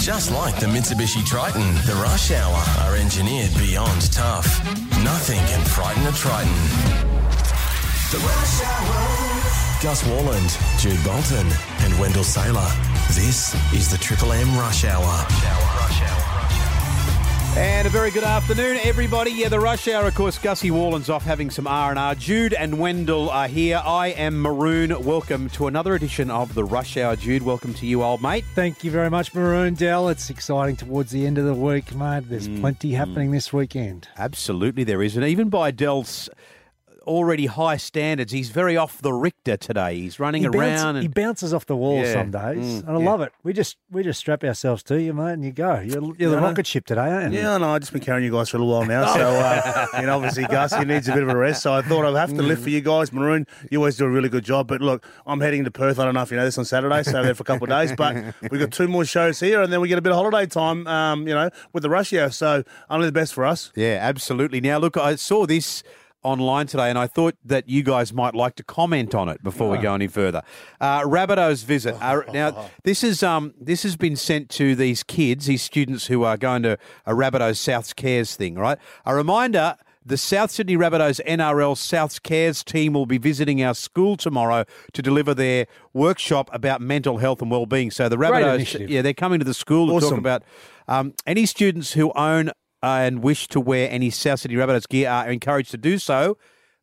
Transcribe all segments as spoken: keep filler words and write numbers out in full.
Just like the Mitsubishi Triton, the Rush Hour are engineered beyond tough. Nothing can frighten a Triton. The Rush Hour. Gus Walland, Jude Bolton and Wendell Saylor. This is the Triple M Rush Hour. Rush Hour, Rush Hour. And a very good afternoon, everybody. Yeah, the Rush Hour, of course, Gussie Wallen's off having some R and R. Jude and Wendell are here. I am Maroon. Welcome to another edition of the Rush Hour. Jude, welcome to you, old mate. Thank you very much, Maroon. Dell, it's exciting towards the end of the week, mate. There's mm, plenty mm. happening this weekend. Absolutely there is. And even by Dell's already high standards, he's very off the Richter today. He's running he around. Bounce, and he bounces off the wall yeah. some days, Mm, and I yeah. love it. We just we just strap ourselves to you, mate, and you go. You're, you're the Yeah. rocket ship today, aren't you? Yeah, I know. I've just been carrying you guys for a little while now. So, uh, and obviously, Gus, he needs a bit of a rest. So I thought I'd have to lift for you guys. Maroon, you always do a really good job. But look, I'm heading to Perth. I don't know if you know this on Saturday, so I'm there for a couple of days. But we've got two more shows here, and then we get a bit of holiday time, um, you know, with the Rush Hour. So only the best for us. Yeah, absolutely. Now, look, I saw this online today, and I thought that you guys might like to comment on it before we go any further. Uh, Rabbitohs visit. Uh, now, this is um this has been sent to these kids, these students who are going to a Rabbitohs Souths Cares thing, right? A reminder, the South Sydney Rabbitohs N R L Souths Cares team will be visiting our school tomorrow to deliver their workshop about mental health and well-being. So the Rabbitohs, initiative. yeah, they're coming to the school to Awesome. talk about um, any students who own and wish to wear any South Sydney Rabbitohs gear are encouraged to do so,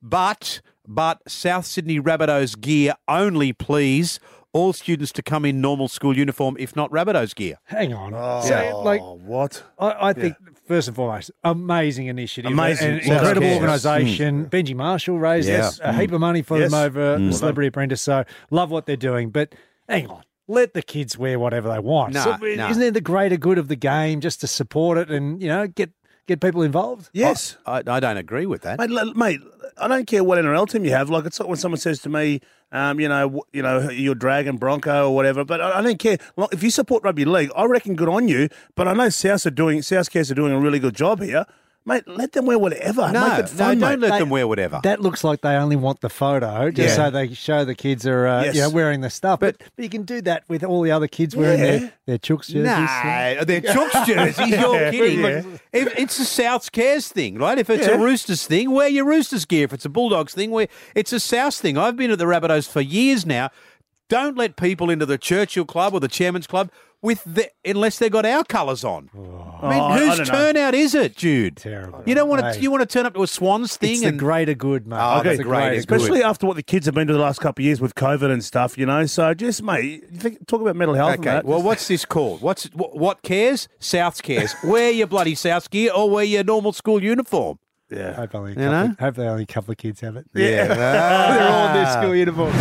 but but South Sydney Rabbitohs gear only, please. All students to come in normal school uniform, if not Rabbitohs gear. Hang on. Oh, So, like, what? I, I think, first and foremost, amazing initiative. Amazing. An Souths incredible Cares. organisation. Benji Marshall raised Yes. a heap of money for Yes. them over Mm. Celebrity Apprentice, so love what they're doing. But hang on. Let the kids wear whatever they want. No, So, no. Isn't it the greater good of the game just to support it and, you know, get get people involved? Yes. I, I don't agree with that. Mate, l- mate, I don't care what N R L team you have. Like, it's like when someone says to me, um, you know, w- you know, you're Dragon, Bronco, or whatever. But I, I don't care. Well, if you support rugby league, I reckon good on you. But I know South are doing, South Cares are doing a really good job here. Mate, let them wear whatever. No, Make it fun, no, don't mate. let They- them wear whatever. That looks like they only want the photo, just Yeah. so they show the kids are uh, Yes. you know, wearing the stuff. But, but you can do that with all the other kids wearing Yeah. their, their Chooks jerseys. Nah, they're Chooks jerseys. You're kidding. Yeah. If it's a Souths Cares thing, right? If it's Yeah. a Roosters thing, wear your Roosters gear. If it's a Bulldogs thing, wear it's a Souths thing. I've been at the Rabbitohs for years now. Don't let people into the Churchill Club or the Chairman's Club with the unless they've got our colours on. I mean, Oh, I- I whose don't know. turnout is it, Jude? Terrible. You don't want to. Hey. You want to turn up to a Swans thing It's the and greater good, mate. Oh, It's the the greater greater good. Especially after what the kids have been doing the last couple of years with COVID and stuff, you know. So just, mate, you think, talk about mental health. and Okay, that. well, what's this called? What's what, what cares? Souths Cares. Wear your bloody Souths gear or wear your normal school uniform. Yeah. Hope only, a You couple, know? of, hope they only a couple of kids have it. Yeah, They're all in their school uniform.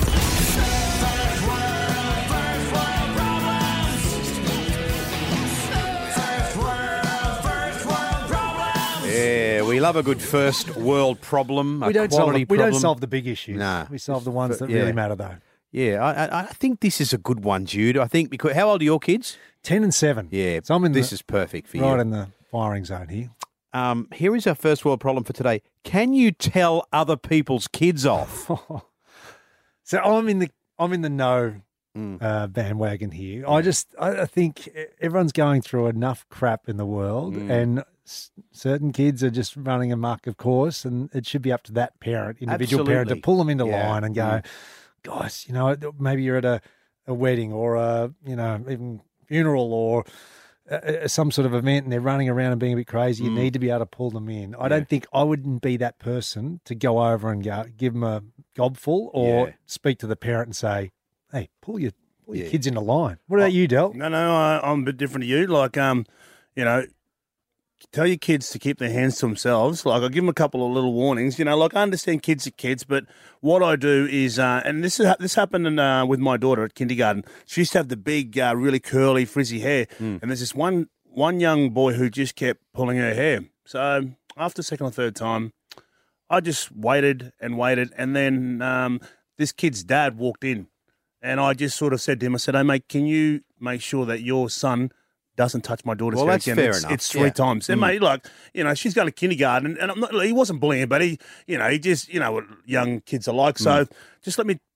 Yeah, we love a good first world problem. A We don't solve quality the, we problem. don't solve the big issues. Nah. We solve the ones that Yeah. really matter, though. Yeah, I, I, I think this is a good one, Jude. I think because how old are your kids? Ten and seven. Yeah, so I'm in this the, is perfect for right you. in the firing zone here. Um, here is our first world problem for today. Can you tell other people's kids off? So I'm in the I'm in the no Mm. uh, bandwagon here. I just I, I think everyone's going through enough crap in the world, Mm. and s- certain kids are just running amok, of course, and it should be up to that parent, individual parent, to Absolutely. pull them into Yeah. line and go, Mm. guys, you know, maybe you're at a, a wedding or a you know even funeral or uh, some sort of event, and they're running around and being a bit crazy. You Mm. need to be able to pull them in. I Yeah. don't think I wouldn't be that person to go over and go give them a gobful or Yeah. speak to the parent and say, "Hey, pull your pull your Yeah. kids into line." What about you, Del? No, no, I, I'm a bit different to you. Like, um, you know, tell your kids to keep their hands to themselves. Like, I give them a couple of little warnings. You know, like I understand kids are kids, but what I do is, uh, and this is this happened in, uh, with my daughter at kindergarten. She used to have the big, uh, really curly, frizzy hair, and there's this one one young boy who just kept pulling her hair. So after the second or third time, I just waited and waited, and then um, this kid's dad walked in. And I just sort of said to him, I said, hey, mate, can you make sure that your son doesn't touch my daughter's Well, hair that's again? fair it's, enough, It's three yeah. times. And, Mm. mate, like, you know, she's going to kindergarten. And I'm not, he wasn't bullying, but he, you know, he just, you know what young kids are like. So just let me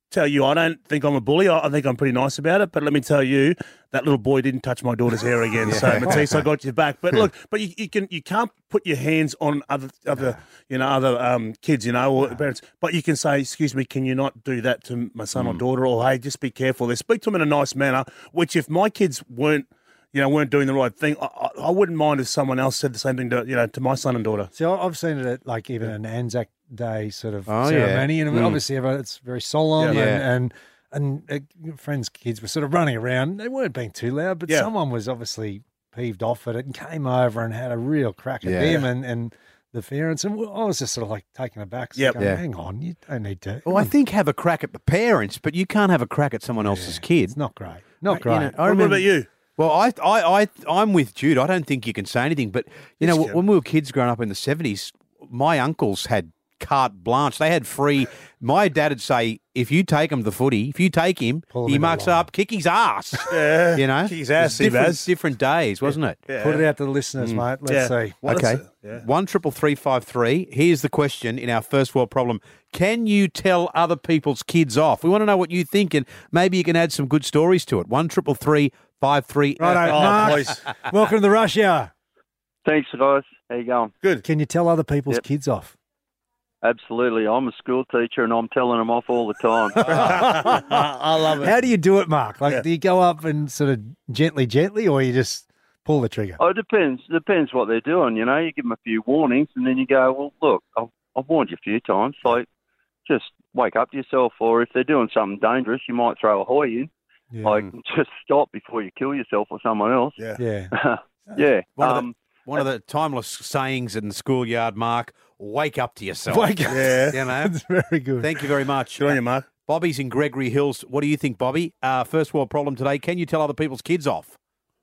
tell you, I don't think I'm a bully. I, I think I'm pretty nice about it. But let me tell you, that little boy didn't touch my daughter's hair again. So Matisse, I got you back. But look, but you, you can you can't put your hands on other other you know other um, kids, you know, or parents. But you can say, excuse me, can you not do that to my son mm. or daughter? Or hey, just be careful. They speak to them in a nice manner. Which if my kids weren't. You know, weren't doing the right thing. I, I wouldn't mind if someone else said the same thing to you know to my son and daughter. See, I've seen it at like even an Anzac Day sort of oh, ceremony, yeah. and mm. obviously everyone, it's very solemn, yeah. and and, and uh, friends' kids were sort of running around. They weren't being too loud, but yeah. someone was obviously peeved off at it and came over and had a real crack at yeah. them and and the parents. And I was just sort of like taken aback. So yep. going, yeah. hang on, you don't need to. Well, I think have a crack at the parents, but you can't have a crack at someone else's yeah. kid. It's not great. Not You great. know, I What remember, about you? Well, I, I, I, I'm with Jude. I don't think you can say anything, but you Yes, know, you can. when we were kids growing up in the seventies, my uncles had carte blanche. They had free. My dad would say, if you take him to the footy, if you take him, Pull him he in the mucks line. up, kick his ass. Yeah, You know, kick his ass, It was different, Seabaz. different days, wasn't it? Yeah. Put it out to the listeners, mate. Let's Yeah. see. Well, Okay, that's a- yeah. one triple three five three. Here's the question in our first world problem: can you tell other people's kids off? We want to know what you think, and maybe you can add some good stories to it. One triple three five three. Righto, Oh, Mark, please. welcome to the Rush Hour. Thanks, guys. How you going? Good. Can you tell other people's Yep. kids off? Absolutely. I'm a school teacher and I'm telling them off all the time. I love it. How do you do it, Mark? Like, Yeah. do you go up and sort of gently, gently, or you just pull the trigger? Oh, it depends. Depends what they're doing. You know, you give them a few warnings, and then you go, "Well, look, I've, I've warned you a few times. Like, just wake up to yourself. Or if they're doing something dangerous, you might throw a hoy in. Yeah. Like, just stop before you kill yourself or someone else. Yeah. yeah. yeah. One, of Um, the, one of the timeless sayings in the schoolyard, Mark, wake up to yourself. Wake up. Yeah. You know? That's very good. Thank you very much. Good on you, Mark. Bobby's in Gregory Hills. What do you think, Bobby? Uh, first world problem today. Can you tell other people's kids off?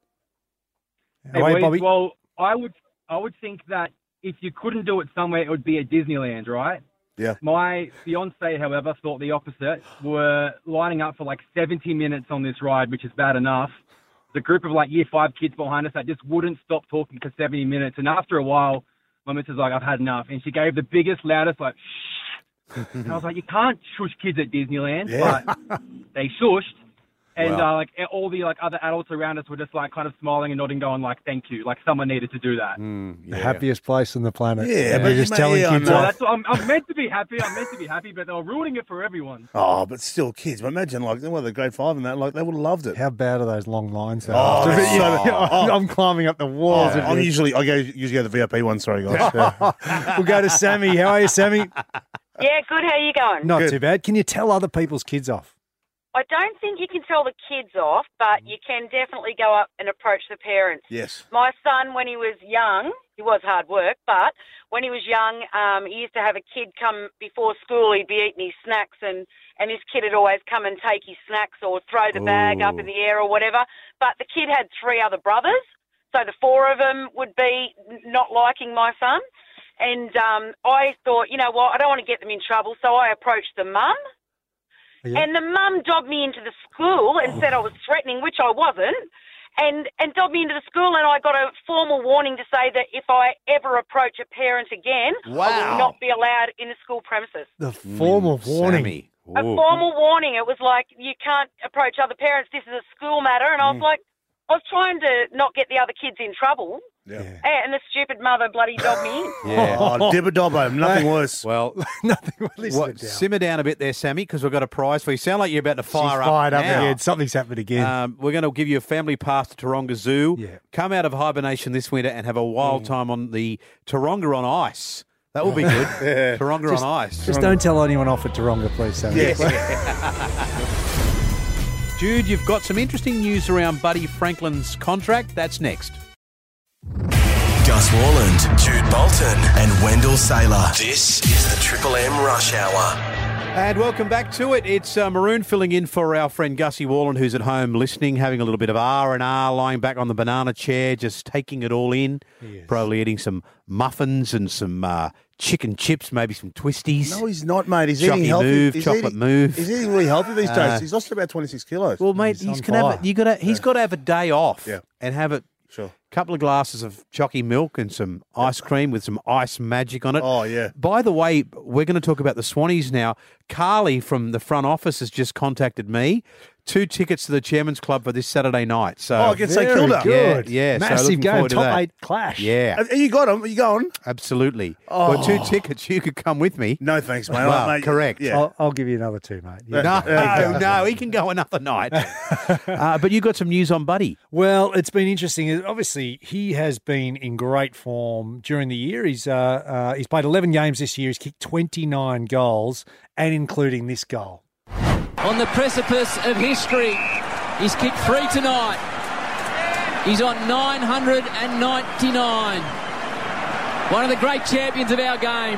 Hey, boys, Bobby. Well, I would I would think that if you couldn't do it somewhere, it would be at Disneyland, right? Yeah. My fiance, however, thought the opposite. Were lining up for like seventy minutes on this ride, which is bad enough. The group of like year five kids behind us that just wouldn't stop talking for seventy minutes. And after a while, my missus was like, I've had enough. And she gave the biggest, loudest, like, shh. And I was like, you can't shush kids at Disneyland. Yeah. But they shushed. And Wow. uh, like all the like other adults around us were just like kind of smiling and nodding, going like, "Thank you." Like someone needed to do that. Mm, The happiest place on the planet. Yeah, And but you're just mate, telling yeah, I kids know. So off. that's what I'm, I'm meant to be happy. I'm meant to be happy, but they were ruining it for everyone. Oh, but still kids. But imagine, like, well, the grade five and that, like, they would have loved it. How bad are those long lines? Though? Oh, After- they're so- Yeah, I'm, oh. I'm climbing up the walls. Oh, of I'm it. usually, I go, usually go to the V I P one. Sorry, guys. Yeah. We'll go to Sammy. How are you, Sammy? Yeah, good. How you going? Not Good. too bad. Can you tell other people's kids off? I don't think you can tell the kids off, but you can definitely go up and approach the parents. Yes. My son, when he was young, he was hard work, but when he was young, um, he used to have a kid come before school. He'd be eating his snacks, and, and this kid would always come and take his snacks or throw the bag up in the air or whatever. But the kid had three other brothers, so the four of them would be not liking my son. And um, I thought, you know what, I don't want to get them in trouble, so I approached the mum. Yeah. And the mum dobbed me into the school and said I was threatening, which I wasn't, and, and dobbed me into the school, and I got a formal warning to say that if I ever approach a parent again, I Wow. will not be allowed in the school premises. The formal warning. Sammy. A Ooh. formal warning. It was like, you can't approach other parents. This is a school matter. And I was like, I was trying to not get the other kids in trouble. Yeah. And the stupid mother bloody dobbed me in. Yeah. Oh, dibba dobbo, nothing worse. Well, Nothing. Well, listen what, it down. simmer down a bit there, Sammy, because we've got a prize for you. Sound like you're about to She's fire up fired up now. again. Something's happened again. Um, we're going to give you a family pass to Taronga Zoo. Yeah. Come out of hibernation this winter and have a wild time on the Taronga on ice. That will be good. Taronga Just- on ice. Just don't tell anyone off at Taronga, please, Sammy. Yes. Jude, you've got some interesting news around Buddy Franklin's contract. That's next. Gus Worland, Jude Bolton, and Wendell Saylor. This is the Triple M Rush Hour. And welcome back to it. It's uh, Maroon filling in for our friend Gussie Warland, who's at home listening, having a little bit of R and R, lying back on the banana chair, just taking it all in. Yes. Probably eating some muffins and some uh, chicken chips, maybe some twisties. No, he's not, mate. He's Chocky eating healthy. move, he's chocolate eating, move. He's eating really healthy these Uh, days. He's lost about twenty-six kilos. Well, mate, He's he's on gonna have fire. a, you got to he's got to have a day off Yeah. and have it Sure. couple of glasses of chalky milk and some ice cream with some ice magic on it. Oh, yeah. By the way, we're going to talk about the Swannies now. Carly from the front office has just contacted me. Two tickets to the Chairman's Club for this Saturday night. So Oh, against St Very Kilda. good. Yeah, yeah. So Massive looking game, forward to top that. eight clash. Yeah, Have you got them? Are you going? absolutely. Oh. Well, two tickets. You could come with me. No, thanks, mate. Well, mate correct. Yeah. I'll, I'll give you another two, mate. Yeah. No, Yeah. no, he can go another night. uh, but you got some news on Buddy. Well, it's been interesting. Obviously, he has been in great form during the year. He's uh, uh, he's played eleven games this year. He's kicked twenty-nine goals, and including this goal. On the precipice of history, he's kicked three tonight. He's on nine hundred ninety-nine. One of the great champions of our game.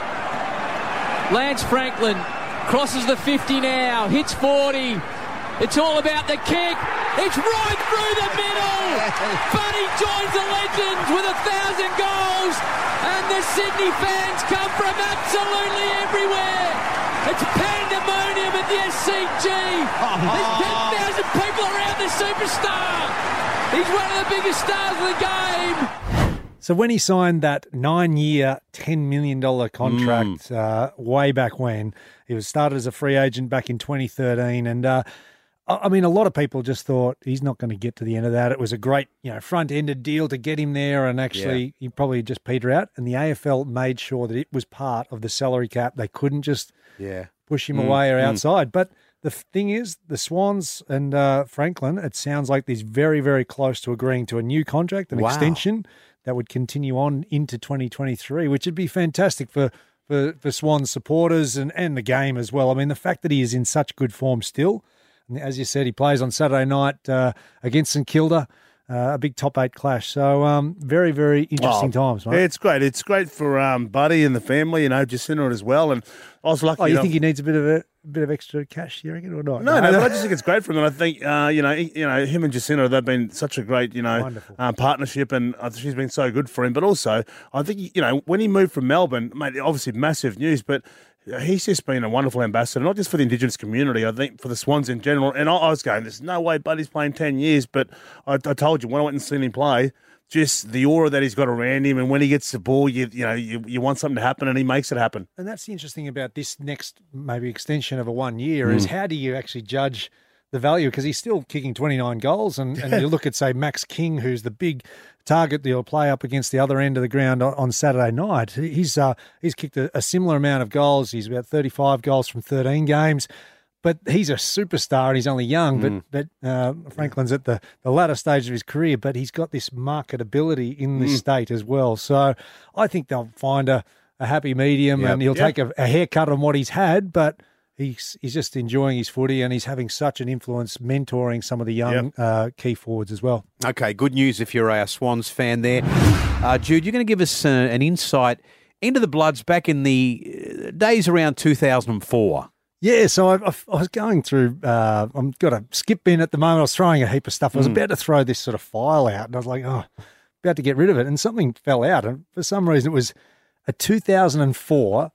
Lance Franklin crosses the fifty now, hits forty. It's all about the kick. It's right through the middle. Buddy joins the legends with a thousand goals. And the Sydney fans come from absolutely everywhere. It's pandemonium at the S C G. There's ten thousand people around the superstar. He's one of the biggest stars of the game. So when he signed that nine-year, ten million dollars contract uh, way back when, he was started as a free agent back in twenty thirteen, and uh, I I mean, a lot of people just thought he's not going to get to the end of that. It was a great, you know, front-ended deal to get him there, and actually Yeah. he probably just peter out. And the A F L made sure that it was part of the salary cap. They couldn't just Yeah. push him away or outside. But the thing is, the Swans and uh, Franklin, it sounds like he's very, very close to agreeing to a new contract, an Wow. extension that would continue on into twenty twenty-three, which would be fantastic for, for, for Swans supporters and, and the game as well. I mean, the fact that he is in such good form still, and as you said, he plays on Saturday night uh, against St Kilda, uh, a big top eight clash. So um, very, very interesting Oh, times, mate. Yeah, it's great. It's great for um, Buddy and the family, you know, Jacinta as well. And I was lucky. oh, you enough- think he needs a bit of a, a bit of extra cash, you reckon, or not? No, no, but I just think it's great for him, and I think uh, you know, he- you know, him and Jacinta, they've been such a great, you know, Wonderful. um, partnership, and I think she's been so good for him. But also, I think you know, when he moved from Melbourne, mate, obviously massive news, but he's just been a wonderful ambassador, not just for the Indigenous community, I think for the Swans in general. And I, I was going, there's no way Buddy's playing ten years, but I, I told you when I went and seen him play. Just the aura that he's got around him, and when he gets the ball, you you know you, you want something to happen, and he makes it happen. And that's the interesting thing about this next maybe extension of a one year is how do you actually judge the value? Because he's still kicking twenty-nine goals, and, and you look at, say, Max King, who's the big target that he'll play up against the other end of the ground on, on Saturday night. He's uh, he's kicked a, a similar amount of goals. He's about thirty-five goals from thirteen games. But he's a superstar and he's only young. But but uh, Franklin's at the, the latter stage of his career, but he's got this marketability in this state as well. So I think they'll find a, a happy medium, Yep. and he'll Yep. take a, a haircut on what he's had, but he's he's just enjoying his footy, and he's having such an influence mentoring some of the young Yep. uh, key forwards as well. Okay, good news if you're a Swans fan there. Uh, Jude, you're going to give us uh, an insight into the Bloods back in the uh, days around two thousand four. Yeah, so I, I, I was going through, uh, I've got a skip bin at the moment. I was throwing a heap of stuff. I was about to throw this sort of file out, and I was like, oh, about to get rid of it. And something fell out. And for some reason, it was a two thousand four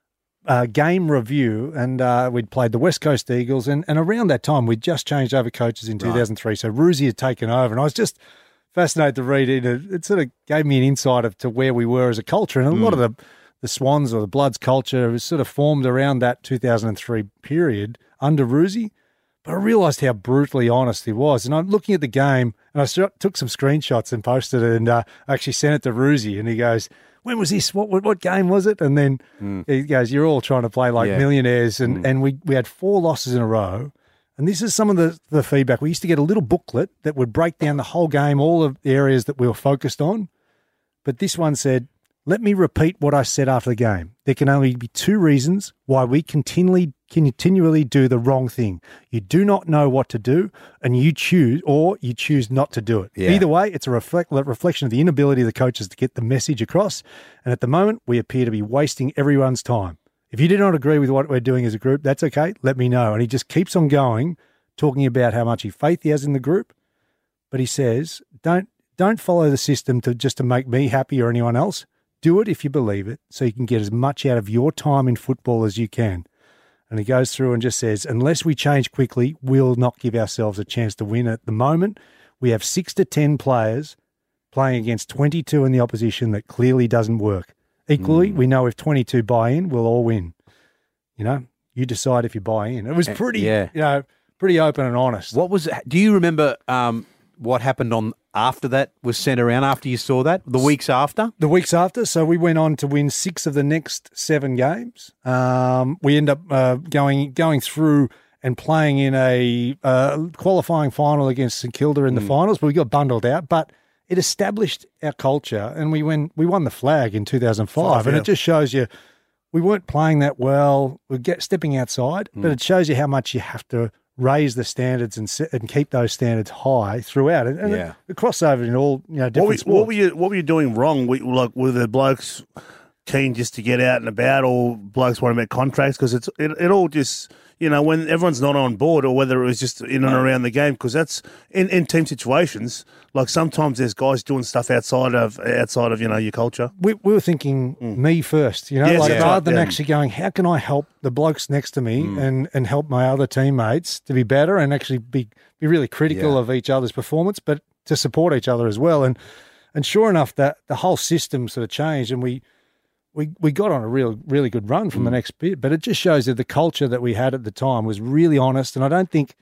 uh, game review, and uh, we'd played the West Coast Eagles. And, and around that time, we'd just changed over coaches in two thousand three. So Ruzi had taken over, and I was just fascinated to read it. It, it sort of gave me an insight of to where we were as a culture. And a lot of the the Swans or the Bloods culture was sort of formed around that two thousand three period under Ruzi. But I realised how brutally honest he was. And I'm looking at the game, and I s- took some screenshots and posted it, and uh, I actually sent it to Ruzi, and he goes, when was this? What what, what game was it? And then he goes, you're all trying to play like Yeah. millionaires. And, and we, we had four losses in a row. And this is some of the, the feedback. We used to get a little booklet that would break down the whole game, all of the areas that we were focused on. But this one said, let me repeat what I said after the game. There can only be two reasons why we continually continually do the wrong thing. You do not know what to do, and you choose, or you choose not to do it. Yeah. Either way, it's a reflect, reflection of the inability of the coaches to get the message across. And at the moment, we appear to be wasting everyone's time. If you do not agree with what we're doing as a group, that's okay. Let me know. And he just keeps on going, talking about how much he faith he has in the group. But he says, don't don't follow the system to just to make me happy or anyone else. Do it if you believe it, so you can get as much out of your time in football as you can. And he goes through and just says, unless we change quickly, we'll not give ourselves a chance to win. At the moment, we have six to ten players playing against twenty-two in the opposition that clearly doesn't work. Equally, mm. we know if twenty-two buy in, we'll all win. You know, you decide if you buy in. It was pretty, yeah. you know, pretty open and honest. What was? Do you remember um, what happened on after that was sent around? After you saw that, the weeks after, the weeks after. So we went on to win six of the next seven games. Um, we end up uh, going going through and playing in a uh, qualifying final against St Kilda in the mm. finals, but we got bundled out. But it established our culture, and we win. We won the flag in two thousand five, Five, and yeah. it just shows you we weren't playing that well. We're get, stepping outside, mm. but it shows you how much you have to raise the standards and set, and keep those standards high throughout. And, and yeah. it, it crossover in all you know different what were, sports. What were you What were you doing wrong? We, like were the blokes keen just to get out and about, or blokes want to make contracts? Because it's it, it all just. You know, when everyone's not on board, or whether it was just in and around the game, because that's in, in team situations. Like sometimes there's guys doing stuff outside of outside of you know your culture. We, we were thinking mm. me first, you know, yes, like yeah, rather right, than yeah. actually going, how can I help the blokes next to me Mm. and, and help my other teammates to be better and actually be be really critical Yeah. of each other's performance, but to support each other as well. And and sure enough, that the whole system sort of changed, and we. We we got on a real really good run from mm. the next bit, but it just shows that the culture that we had at the time was really honest. And I don't think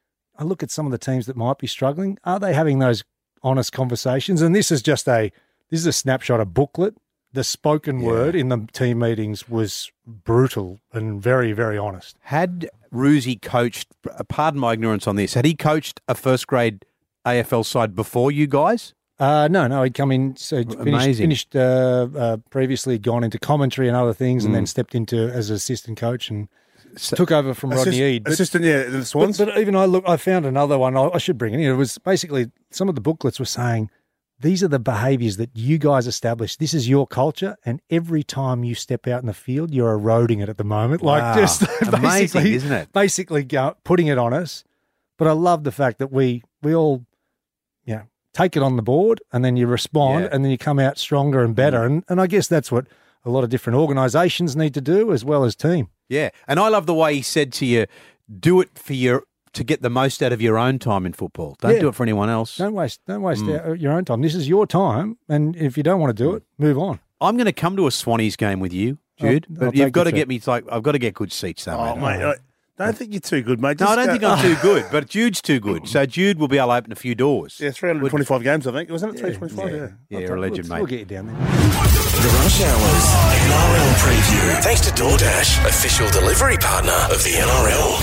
I look at some of the teams that might be struggling. Are they having those honest conversations? And this is just a this is a snapshot, a booklet. The spoken yeah. word in the team meetings was brutal and very very honest. Had Roosie coached? Pardon my ignorance on this. Had he coached a first grade A F L side before you guys? Uh, no, no, he'd come in, so he'd finished, Amazing. finished uh, uh, previously, gone into commentary and other things, and Mm. then stepped into as an assistant coach and So- took over from Assist- Rodney Eade. But, assistant, yeah, the Swans. but, but even I look, I found another one. I, I should bring it in. It was basically some of the booklets were saying these are the behaviours that you guys established. This is your culture, and every time you step out in the field, you're eroding it at the moment. Wow. Like just Amazing, basically, isn't it? Basically, go, putting it on us. But I love the fact that we we all, you know, take it on the board, and then you respond, Yeah. and then you come out stronger and better. Mm. And and I guess that's what a lot of different organisations need to do, as well as team. Yeah, and I love the way he said to you, "Do it for your to get the most out of your own time in football. Don't Yeah. do it for anyone else." Don't waste don't waste Mm. our- your own time. This is your time, and if you don't want to do it, move on. I'm going to come to a Swannies game with you, Jude, I'll- but I'll you've take got you to to- get me. Like I've got to get good seats, though. oh, mate. mate, I don't think you're too good, mate. No, I Just don't go- think I'm too good, but Jude's too good. So Jude will be able to open a few doors. Yeah, three hundred twenty-five games, I think. Wasn't it three hundred twenty-five? Yeah. Yeah, you're a legend, We'll mate. get you down there. The Rush Hour's N R L preview. Thanks to DoorDash, official delivery partner of the N R L.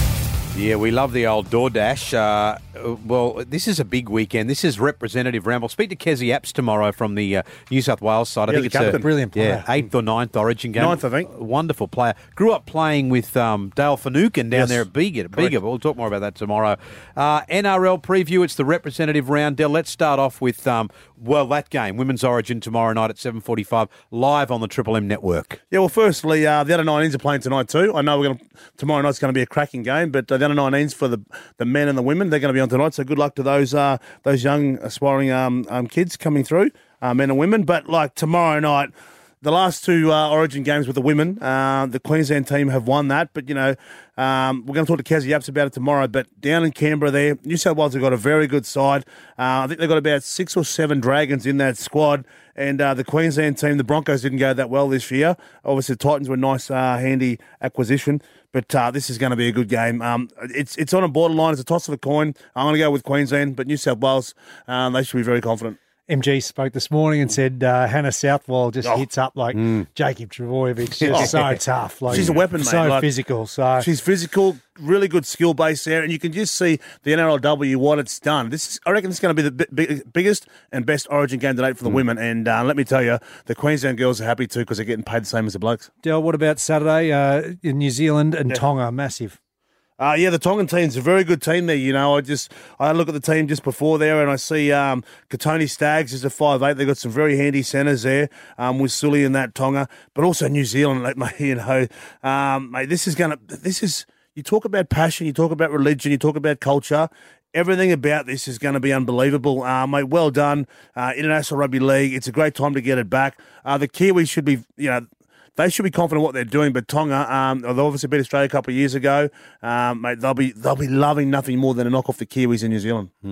Yeah, we love the old DoorDash. Uh, well, this is a big weekend. This is representative round. We'll speak to Kezi Apps tomorrow from the uh, New South Wales side. I Yeah, think the it's captain. a Brilliant player. Yeah, eighth or ninth Origin game. Ninth, I think. Wonderful player. Grew up playing with um, Dale Finucane down Yes. there at Bega. Correct. Bega. We'll talk more about that tomorrow. Uh, N R L preview. It's the representative round. Del, let's start off with um, well that game, Women's Origin tomorrow night at seven forty-five, live on the Triple M network. Yeah, well, firstly, uh, the under nineteens are playing tonight too. I know we're going to tomorrow night's going to be a cracking game, but uh, the under nineteens for the the men and the women, they're going to be on tonight. So good luck to those uh, those young aspiring um, um, kids coming through, uh, men and women. But like tomorrow night, the last two uh, Origin games with the women, uh, the Queensland team have won that. But you know, um, we're going to talk to Kezi Apps about it tomorrow. But down in Canberra, there, New South Wales have got a very good side. Uh, I think they've got about six or seven Dragons in that squad. And uh, the Queensland team, the Broncos didn't go that well this year. Obviously, the Titans were a nice, uh, handy acquisition. But uh, this is going to be a good game. Um, it's it's on a borderline. It's a toss of a coin. I'm going to go with Queensland, but New South Wales, um, they should be very confident. M G spoke this morning and said uh, Hannah Southwell just Oh. hits up like Jacob Trebojevic. Just so tough. Like, She's a weapon, mate. So Like- physical. So She's physical, really good skill base there, and you can just see the N R L W what it's done. This is, I reckon, this is going to be the bi- big, biggest and best Origin game to date for the women. And uh, let me tell you, the Queensland girls are happy too because they're getting paid the same as the blokes. Del, what about Saturday uh, in New Zealand and Tonga? Massive. Uh, yeah, the Tongan team's a very good team there. You know, I just I look at the team just before there, and I see um, Katoni Staggs is a five eight. They've got some very handy centres there um, with Sully in that Tonga, but also New Zealand. Like, mate, you know, um, mate, this is gonna. This is you talk about passion, you talk about religion, you talk about culture. Everything about this is going to be unbelievable. Uh, mate, well done. Uh, International Rugby League. It's a great time to get it back. Uh, the Kiwis should be, you know. They should be confident in what they're doing, but Tonga, um, they obviously beat Australia a couple of years ago. Um, mate, they'll be they'll be loving nothing more than a knock off the Kiwis in New Zealand. Mm.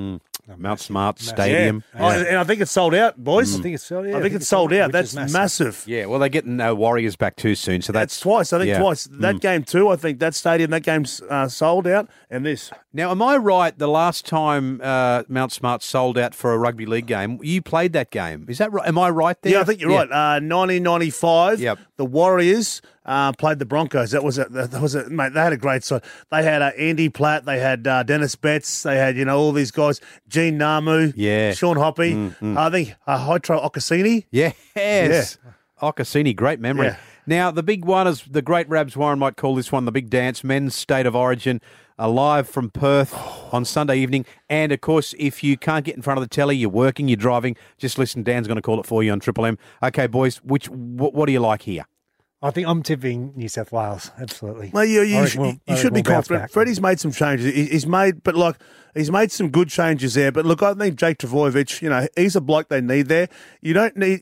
Mount Smart massive. Stadium. Yeah. Oh, and I think it's sold out, boys. I think it's sold out. I think it's sold out. That's massive. massive. Yeah, well, they're getting uh, Warriors back too soon, so That's that's twice. I think yeah. twice. That Mm. game too. I think that stadium, that game's uh, sold out. And this. Now, am I right? The last time uh, Mount Smart sold out for a rugby league game, you played that game. Is that right? Am I right there? Yeah, I think you're right. Uh, nineteen ninety-five. Yep. The Warriors uh, played the Broncos. That was a, that was a, mate. They had a great side. They had uh, Andy Platt. They had uh, Dennis Betts. They had you know all these guys. Gene Namu. Yeah. Sean Hoppy. Mm, I think uh, Hydro Okasini. Yes. Yeah. Okasini, great memory. Yeah. Now, the big one is the great Rabs Warren might call this one the big dance, men's state of origin, uh, live from Perth on Sunday evening. And, of course, if you can't get in front of the telly, you're working, you're driving, just listen. Dan's going to call it for you on Triple M. Okay, boys, which what, what do you like here? I think I'm tipping New South Wales. Absolutely. Well, you, you, I you, reckon we'll- you I should reckon be we'll bounce confident. back. Freddie's made some changes. He, he's made, but like he's made some good changes there. But look, I think Jake Trbojevic, you know, he's a bloke they need there. You don't need.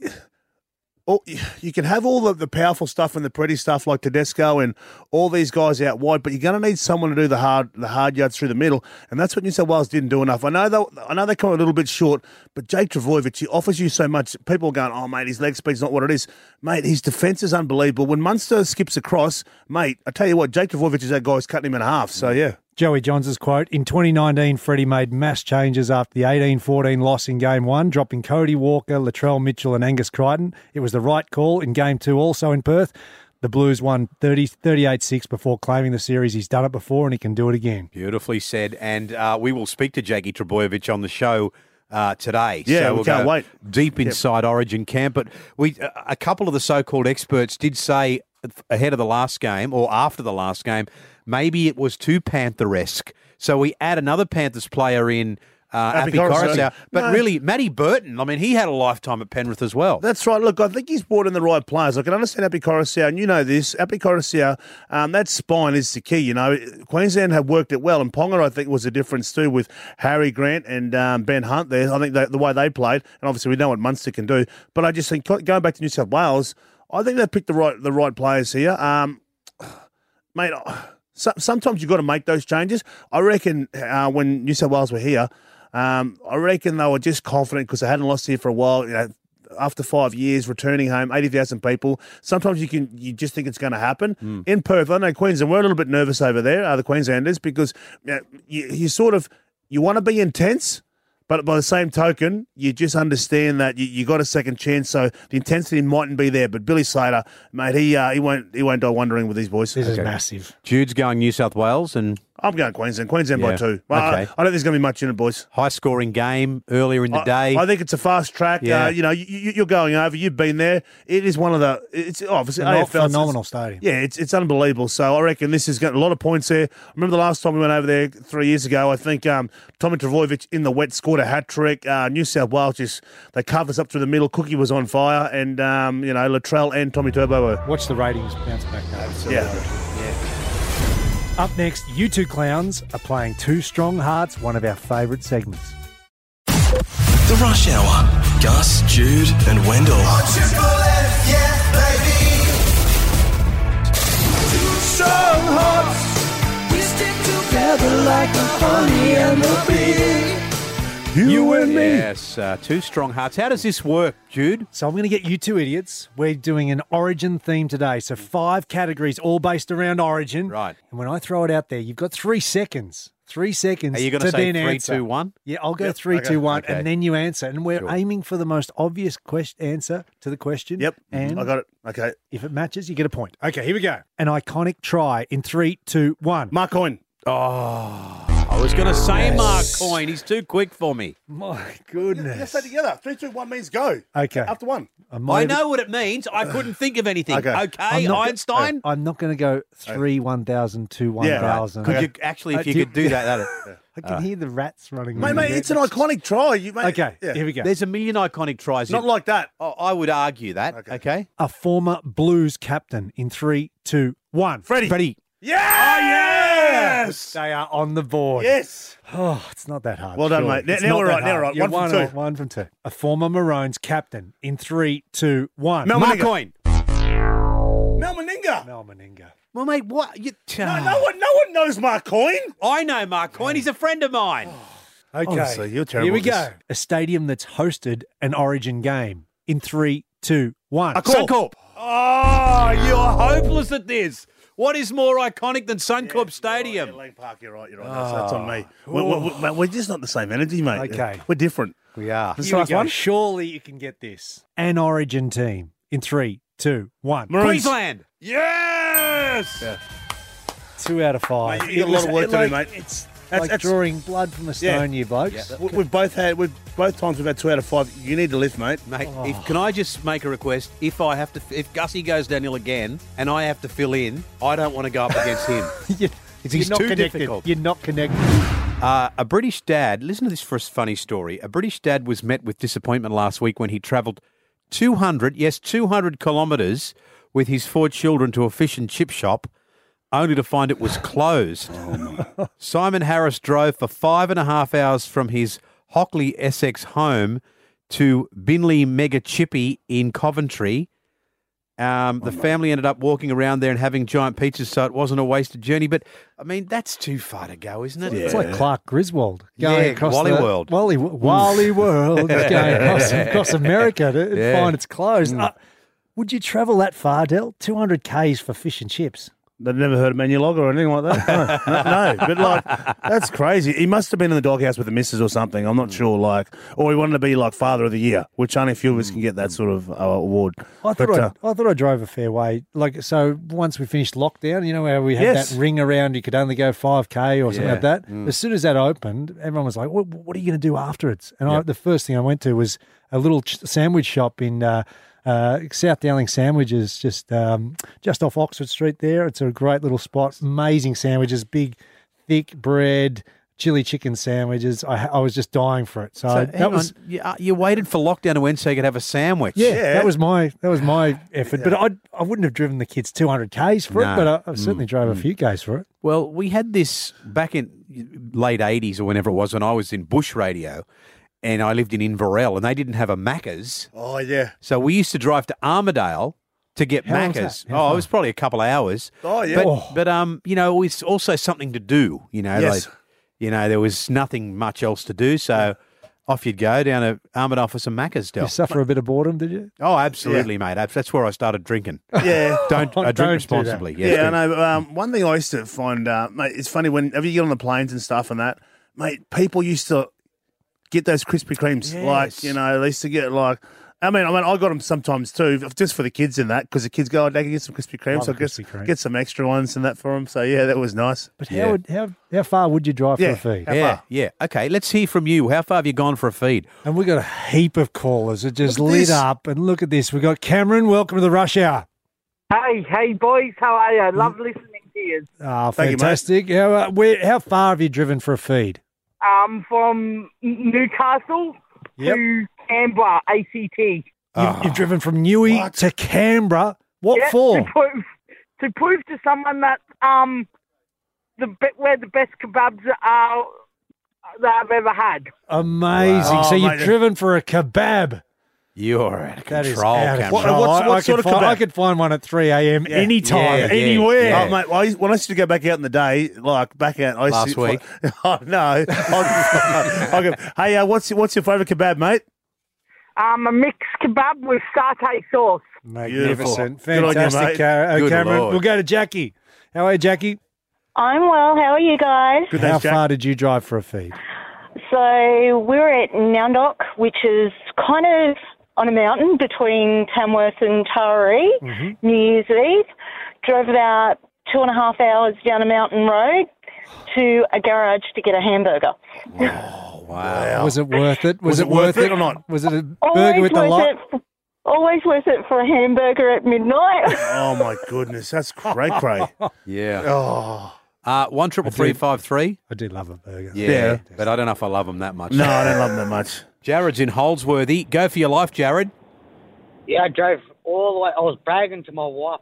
Oh, you can have all the, the powerful stuff and the pretty stuff like Tedesco and all these guys out wide, but you're going to need someone to do the hard the hard yards through the middle, and that's what New South Wales didn't do enough. I know they I know they come a little bit short, but Jake Trbojevic, he offers you so much. People are going, oh mate, his leg speed's not what it is, mate. His defence is unbelievable. When Munster skips across, mate, I tell you what, Jake Trbojevic is that guy who's cutting him in half. So yeah. Joey Johns' quote, in twenty nineteen, Freddie made mass changes after the eighteen fourteen loss in Game one, dropping Cody Walker, Latrell Mitchell and Angus Crichton. It was the right call in Game two, also in Perth. The Blues won thirty, thirty-eight six before claiming the series. He's done it before and he can do it again. Beautifully said. And uh, we will speak to Jakey Trbojevic on the show uh, today. Yeah, so we we'll can't go wait. deep inside Origin camp. But we, a couple of the so-called experts did say ahead of the last game or after the last game, maybe it was too Panther-esque. So we add another Panthers player in, uh, Appy Coruscant. But No. really, Matty Burton, I mean, he had a lifetime at Penrith as well. That's right. Look, I think he's brought in the right players. I can understand Appy Coruscant, and you know this. Appy Coruscant, um, that spine is the key. You know, Queensland have worked it well, and Ponga, I think, was a difference too with Harry Grant and um, Ben Hunt there. I think they, the way they played, and obviously we know what Munster can do. But I just think going back to New South Wales, I think they picked the right the right players here, um, mate. So, sometimes you've got to make those changes. I reckon uh, when New South Wales were here, um, I reckon they were just confident because they hadn't lost here for a while. You know, after five years, returning home, eighty thousand people. Sometimes you can you just think it's going to happen. Mm. In Perth, I know Queensland, we're a little bit nervous over there, uh, the Queenslanders, because you, know, you, you sort of you want to be intense. But by the same token, you just understand that you, you got a second chance, so the intensity mightn't be there. But Billy Slater, mate, he uh, he won't he won't die wondering with these boys. This is massive. Jude's going New South Wales and I'm going Queensland. Queensland Yeah. by two. Well, I- Okay. I, don't think there's going to be much in it, boys. high-scoring game earlier in the I, day. I think it's a fast track. Yeah. Uh, you know, you, you- you're going over. You've been there. It is one of the. It's obviously Phenom- A F L 's- phenomenal stadium. Yeah, it's it's unbelievable. So I reckon this has got a lot of points there. I remember the last time we went over there three years ago. I think um, Tommy Trbojevic in the wet scored a hat trick. Uh, New South Wales just they covered us up through the middle. Cookie was on fire, and um, you know Latrell and Tommy Turbo were. Watch the ratings bounce back now. Yeah. Up next, You Two Clowns are playing Two Strong Hearts, one of our favourite segments. The Rush Hour. Gus, Jude, and Wendell. You and me. Yes, uh, two strong hearts. How does this work, Jude? So I'm going to get you two idiots. We're doing an Origin theme today. So five categories, all based around Origin. Right. And when I throw it out there, you've got three seconds. Three seconds. Are you going to to say then three, answer. two, one? Yeah, I'll go Yep, three, okay, two, one, okay. and then you answer. And we're Sure. aiming for the most obvious question answer to the question. Yep. And I got it. Okay. if it matches, you get a point. Okay, here we go. An iconic try in three, two, one. Mark Coyne. Oh, I was going to say Mark Coyne. He's too quick for me. My Let's goodness. say together. Three, two, one means go. Okay. After one. I, I might- know what it means. I couldn't think of anything. Okay. Okay, I'm not- Einstein. I'm not going to go three, one thousand, two, one Yeah, right. thousand. Could you actually, if Uh, you do you- could do that, that'd, I can hear the rats running. Mate, around mate, there. it's an iconic try. You, mate, Okay, yeah. here we go. there's a million iconic tries. Not in- like that. Oh, I would argue that. Okay. Okay. A former Blues captain in three, two, one. Freddie. Freddie. Yeah! Oh, yes! They are on the board. Yes. Oh, it's not that hard. Well done, surely. mate. Now- It's now not we're that right, now hard. we're right. You're One from one, two. one from two. A former Maroons captain in three, two, one. Mel Mark Meninga. Coyne. Mel Meninga. Mel Meninga. Well, mate, what? You, No, no one, no one knows Mark Coyne. I know Mark Coyne. He's a friend of mine. Okay, Honestly, you're terrible here we at this. go. A stadium that's hosted an Origin game in three, two, one. A call. Suncorp. Oh, you're hopeless at this. What is more iconic than Suncorp Stadium? Yeah, Lang Park, you're right, you're right. That's, that's on me. We're, we're, we're, we're just not the same energy, mate. Okay. We're different. We are. This last one. Surely you can get this. An Origin team in three, two, one. Maroons. Queensland. Yes. Two out of five. Mate, you got a It lot was- of work to like, do, mate. It's That's- like that's- drawing blood from a stone, you blokes. We- We've both had, we've both times we've had two out of five. You need to lift, mate. Mate, if, can I just make a request? If I have to, if Gussie goes downhill again and I have to fill in, I don't want to go up against him. You- It's You're he's not too connected. difficult. You're not connected. Uh, a British dad, listen to this for a funny story. A British dad was met with disappointment last week when he travelled two hundred, yes, two hundred kilometres with his four children to a fish and chip shop, only to find it was closed. Simon Harris drove for five and a half hours from his Hockley, Essex home to Binley Mega Chippy in Coventry. Um, the family ended up walking around there and having giant pizzas, so it wasn't a wasted journey. But, I mean, that's too far to go, isn't it? It's like Clark Griswold going Yeah, across Wally the, World. Wally, Wally World going across, across America to Yeah. find it's closed. Uh, would you travel that far, Del? two hundred kays for fish and chips. They've never heard of menu log or anything like that. No, no, but like that's crazy. He must have been in the doghouse with the missus or something. I'm not sure. Like, or he wanted to be like father of the year, which only a few of us can get that sort of uh, award. I thought But, I, uh, I thought I drove a fair way. Like so, once we finished lockdown, you know where we had Yes. that ring around, you could only go five k or something Yeah. like that. As soon as that opened, everyone was like, "What, what are you going to do afterwards?" And I, Yep. the first thing I went to was a little ch- sandwich shop in uh, uh, South Dowling Sandwiches, just um, just off Oxford Street. There, it's a great little spot. Amazing sandwiches, big, thick bread. Chili chicken sandwiches. I, I was just dying for it. So, So, that hang was on. You, uh, you waited for lockdown to end so you could have a sandwich. yeah, Yeah. that was my that was my effort. But I I wouldn't have driven the kids two hundred kays for No. it, but I, I certainly drove a few kays for it. Well, we had this back in late eighties or whenever it was when I was in Bush Radio and I lived in Inverell and they didn't have a Macca's. oh yeah. So we used to drive to Armadale to get How long was Macca's. that? How Oh, far? it was probably a couple of hours. Oh, yeah. But, Oh. but um, you know, it's also something to do, you know. Yes. Like, you know, there was nothing much else to do, so off you'd go down to Armadale for some Macca's, Del. You suffer a bit of boredom, did you? Oh, absolutely, mate. That's- That's where I started drinking. Yeah. Don't, Oh, I drink don't do responsibly. that. Yes, Yeah, I good. know. But, um, one thing I used to find, uh, mate, it's funny whenever you get on the planes and stuff and that, mate, people used to get those Krispy Kremes. Yes. Like, you know, they used to get like, I mean, I mean, I got them sometimes too, just for the kids in that, because the kids go, oh, they can get some Krispy Kremes, Love so a I guess Krispy Kreme. get some extra ones and that for them. So yeah, that was nice. But Yeah. how would, how how far would you drive Yeah. for a feed? How Yeah, far? yeah. Okay, let's hear from you. How far have you gone for a feed? And we got a heap of callers that just Look at lit this. up. And look at this. We got Cameron. Welcome to the Rush Hour. Hey, hey, boys, how are you? Love listening to you. Ah, Thank you, mate. fantastic. how, uh, where, how far have you driven for a feed? Um, from Newcastle Yep. to Canberra, A C T. You've, you've driven from Newey What? to Canberra. What Yeah, for? To prove, to prove to someone that um, the be- where the best kebabs are that I've ever had. Amazing. Wow. So Oh, you've mate. driven for a kebab. You're out of That is control, out of Cameron. What- control. what's- I- what I sort could of find, kebab? I could find one at three a.m. Yeah. anytime, Yeah, yeah, anywhere. yeah. Oh, mate, well, I used, when I used to go back out in the day, like back out I used Last to, week? Oh no! I'll, I'll go, hey, uh, what's what's your favourite kebab, mate? Um, a mixed kebab with satay sauce. Magnificent. Beautiful. Good on you, Fantastic, mate. Ca- uh, Good Cameron. Lord. We'll go to Jackie. How are you, Jackie? I'm well. How are you guys? Good How thanks, Jack. far did you drive for a feed? So we're at Noundock, which is kind of on a mountain between Tamworth and Taree. Mm-hmm. New Year's Eve. Drove about two and a half hours down a mountain road to a garage to get a hamburger. Wow. Was it worth it? Was, Was it worth it or not? Was it a burger Always with the worth lot? it. For, always worth it for a hamburger at midnight. Oh my goodness, that's cray cray. Yeah. Oh Uh, one triple three five three. I do love a burger. Yeah, Yeah. but I don't know if I love them that much. no, I don't love them that much. Jared's in Holsworthy. Go for your life, Jared. Yeah, I drove all the way. I was bragging to my wife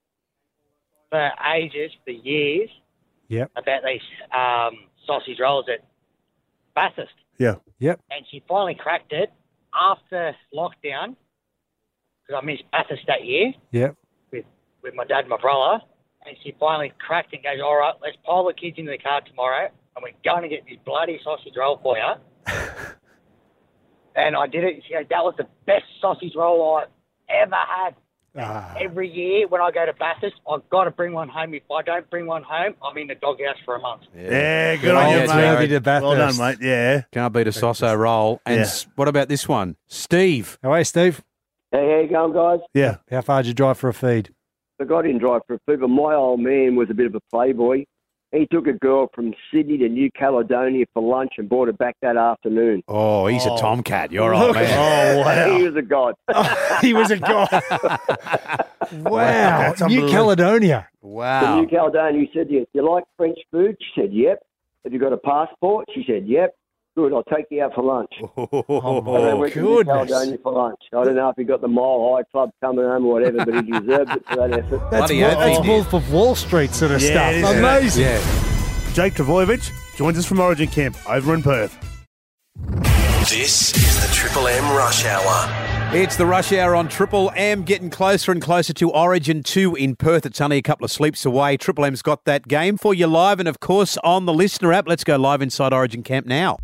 for ages, for years, Yep. about these um, sausage rolls at Bathurst. Yeah. Yep. And she finally cracked it after lockdown, because I missed Bathurst that year Yep. with, with my dad and my brother. And she finally cracked it and goes, all right, let's pile the kids into the car tomorrow. and we're going to get this bloody sausage roll for you. And I did it. She goes, that was the best sausage roll I ever had. Ah. Every year when I go to Bathurst, I've got to bring one home. If I don't bring one home, I'm in the doghouse for a month. Yeah, good Good on on you, you, mate. Jared. to Bathurst. Well done, mate. Yeah. Can't beat a Soso roll. And Yeah. s- what about this one? Steve. How are you, Steve? Hey, how you going, guys? Yeah. How far did you drive for a feed? Look, I didn't drive for a food, but my old man was a bit of a playboy. He took a girl from Sydney to New Caledonia for lunch and brought her back that afternoon. Oh, he's Oh. a tomcat. You're right, man. Oh, wow. He was a god. He was a guy. Wow. That's New unbelievable. Caledonia. To Wow. New Caledonia, he said, "You, you like French food?" She said, "Yep." "Have you got a passport?" She said, "Yep." "Good, I'll take you out for lunch." Oh, And they went to New goodness. Caledonia for lunch. I don't know if he got the Mile High Club coming home or whatever, but he deserved it for that effort. That's, Bloody Wol- oath that's he did. Wolf of Wall Street sort of Yeah, stuff. it is. Amazing. Yeah. Jake Trbojevic joins us from Origin Camp over in Perth. This is the Triple M Rush Hour. It's the rush hour on Triple M, getting closer and closer to Origin two in Perth. It's only a couple of sleeps away. Triple M's got that game for you live and, of course, on the listener app. Let's go live inside Origin Camp now.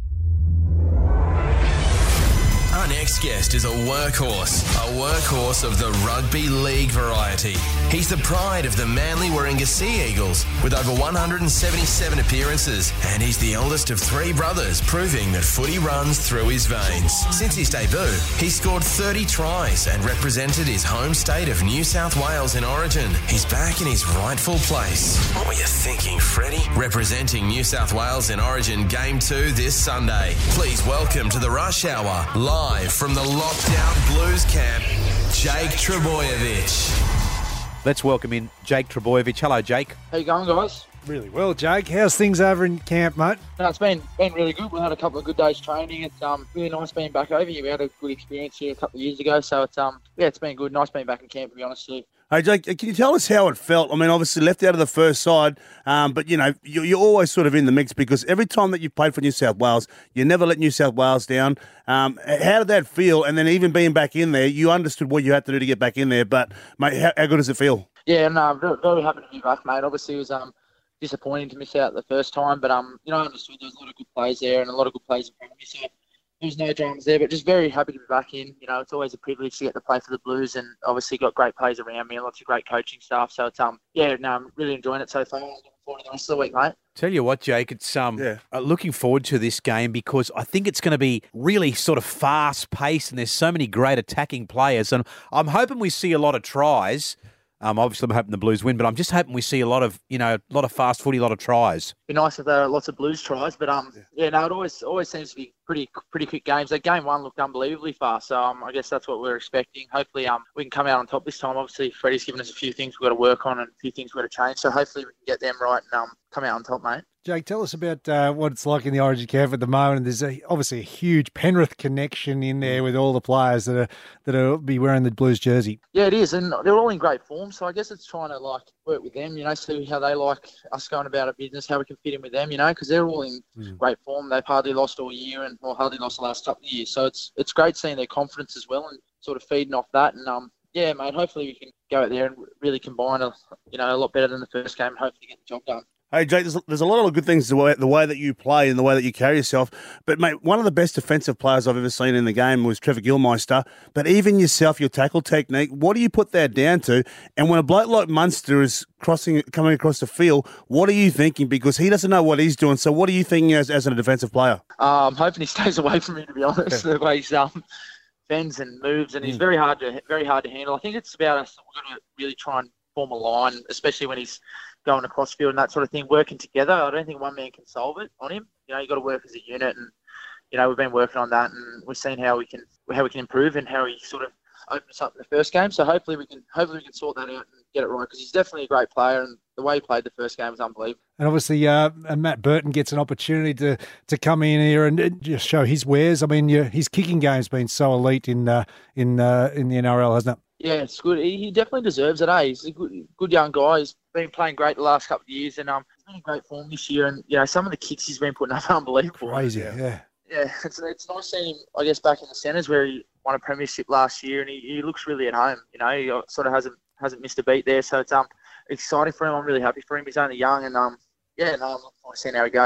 Our next guest is a workhorse, a workhorse of the rugby league variety. He's the pride of the Manly Warringah Sea Eagles with over one hundred seventy-seven appearances, and he's the eldest of three brothers, proving that footy runs through his veins. Since his debut, he's scored thirty tries and represented his home state of New South Wales in Origin. He's back in his rightful place. What were you thinking, Freddie? Representing New South Wales in Origin Game two this Sunday. Please welcome to the Rush Hour, live from the lockdown Blues camp, Jake Trbojevic. Let's welcome in Jake Trbojevic. Hello, Jake. How you going, guys? Really well, Jake. How's things over in camp, mate? No, it's been been really good. We had a couple of good days training. It's um really nice being back over here. We had a good experience here a couple of years ago, so it's um yeah, it's been good. Nice being back in camp, to be honest with you. Hey, Jake, can you tell us how it felt? I mean, obviously left out of the first side, um, but, you know, you, you're always sort of in the mix because every time that you played for New South Wales, you never let New South Wales down. Um, how did that feel? And then even being back in there, you understood what you had to do to get back in there, but, mate, how, how good does it feel? Yeah, no, I'm very, very happy to be back, mate. Obviously, it was um disappointing to miss out the first time, but um you know, I understood there was a lot of good players there and a lot of good players in front of me, so there was no dramas there, but just very happy to be back in. You know, it's always a privilege to get to play for the Blues, and obviously got great players around me and lots of great coaching staff. So it's um yeah, no, I'm really enjoying it so far. I'm looking forward to the rest of the week, mate. Tell you what, Jake, it's um Yeah. uh, looking forward to this game because I think it's going to be really sort of fast paced, and there's so many great attacking players, and I'm hoping we see a lot of tries. Um, obviously, I'm hoping the Blues win, but I'm just hoping we see a lot of, you know, a lot of fast footy, a lot of tries. Be nice if there are lots of Blues tries, but um yeah, no, it always always seems to be pretty pretty quick games. Like game one looked unbelievably fast, so um, I guess that's what we're expecting. Hopefully, um we can come out on top this time. Obviously, Freddie's given us a few things we've got to work on and a few things we've got to change. So hopefully, we can get them right and um come out on top, mate. Jake, tell us about uh, what it's like in the Origin camp at the moment. There's a, obviously a huge Penrith connection in there with all the players that are that are be wearing the Blues jersey. Yeah, it is, and they're all in great form. So I guess it's trying to like work with them, you know, see how they like us going about our business, how we can fit in with them, you know, because they're all in Mm. great form. They've hardly lost all year, and or hardly lost the last couple of years. So it's it's great seeing their confidence as well, and sort of feeding off that. And um, yeah, mate, hopefully we can go out there and really combine, a, you know, a lot better than the first game. And hopefully get the job done. Hey, Jake, there's, there's a lot of good things the way, the way that you play and the way that you carry yourself. But, mate, one of the best defensive players I've ever seen in the game was Trevor Gilmeister. But even yourself, your tackle technique, what do you put that down to? And when a bloke like Munster is crossing, coming across the field, what are you thinking? Because he doesn't know what he's doing. So what are you thinking as, as a defensive player? Uh, I'm hoping he stays away from me, to be honest. The way he's um, bends and moves, and he's very hard to very hard to handle. I think it's about us. We've got to really try and form a line, especially when he's going across field and that sort of thing, working together. I don't think one man can solve it on him. You know, you've got to work as a unit, and you know we've been working on that, and we've seen how we can how we can improve and how he sort of opened us up in the first game. So hopefully we can hopefully we can sort that out and get it right, because he's definitely a great player, and the way he played the first game was unbelievable. And obviously, uh, Matt Burton gets an opportunity to to come in here and just show his wares. I mean, you, his kicking game's been so elite in uh, in uh, in the N R L, hasn't it? Yeah, it's good. He, he definitely deserves it, eh? He's a good, good young guy. He's been playing great the last couple of years, and um, he's been in great form this year. And you know, some of the kicks he's been putting up are unbelievable. Crazy, yeah. yeah. Yeah, it's it's nice seeing him, I guess, back in the centres where he won a premiership last year, and he, he looks really at home. You know, he sort of hasn't hasn't missed a beat there, so it's um exciting for him. I'm really happy for him. He's only young, and um yeah, no, I'm looking forward to seeing how he goes.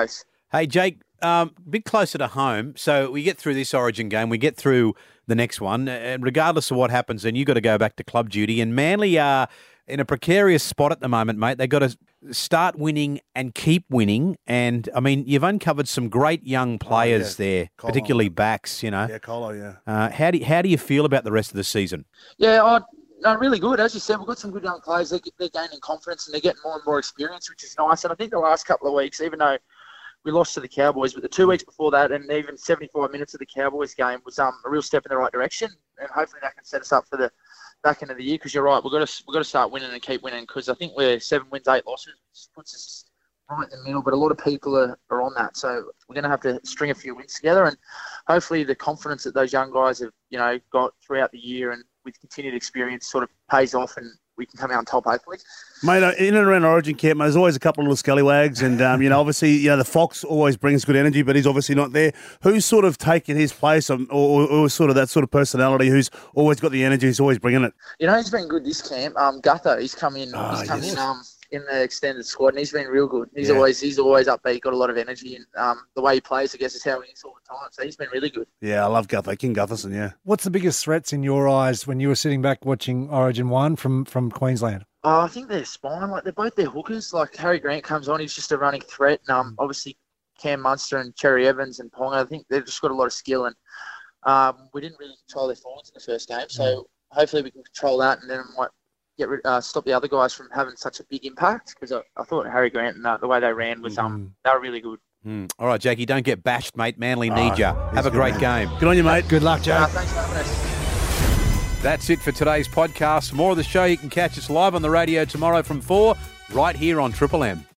Hey, Jake, um, a bit closer to home. So we get through this Origin game, we get through the next one, and regardless of what happens, then you've got to go back to club duty. And Manly are in a precarious spot at the moment, mate. They've got to start winning and keep winning. And, I mean, you've uncovered some great young players oh, yeah. there, Colo. particularly backs, you know. Yeah, Colo, yeah. Uh, how do you, how do you feel about the rest of the season? Yeah, I, no, really good. As you said, we've got some good young players. They're, they're gaining confidence and they're getting more and more experience, which is nice. And I think the last couple of weeks, even though we lost to the Cowboys, but the two weeks before that and even seventy-five minutes of the Cowboys game was um, a real step in the right direction. And hopefully that can set us up for the back end of the year, because you're right, we've got to we've got to start winning and keep winning, because I think we're seven wins, eight losses, which puts us right in the middle. But a lot of people are, are on that, so we're going to have to string a few wins together, and hopefully the confidence that those young guys have, you know, got throughout the year and with continued experience sort of pays off, and we can come out on top hopefully. Mate, in and around Origin camp, there's always a couple of little scallywags, and um, you know, obviously, you know, the Fox always brings good energy, but he's obviously not there. Who's sort of taken his place, or, or, or sort of that sort of personality who's always got the energy, who's always bringing it? You know, he's been good this camp. Um, Gutho, he's come in. Oh, he's come yes. in. Um, in the extended squad, and he's been real good. He's Yeah. always he's always upbeat, got a lot of energy, and um, the way he plays, I guess, is how he is all the time. So he's been really good. Yeah, I love Gutho, King Gutherson, yeah. What's the biggest threats in your eyes when you were sitting back watching Origin one from, from Queensland? Oh, I think they're spine. Like they're both their hookers. Like Harry Grant comes on, he's just a running threat. And um, obviously Cam Munster and Cherry Evans and Ponga, I think they've just got a lot of skill. And um, we didn't really control their forwards in the first game, so hopefully we can control that, and then it might get rid, uh, stop the other guys from having such a big impact. Because I, I thought Harry Grant and uh, the way they ran was um they were really good. Mm. All right, Jackie, don't get bashed, mate. Manly need Oh, you. Have a good, great man. game. Good on you, mate. Good luck, Jake. Uh, thanks for having us. That's it for today's podcast. For more of the show, you can catch us live on the radio tomorrow from four, right here on Triple M.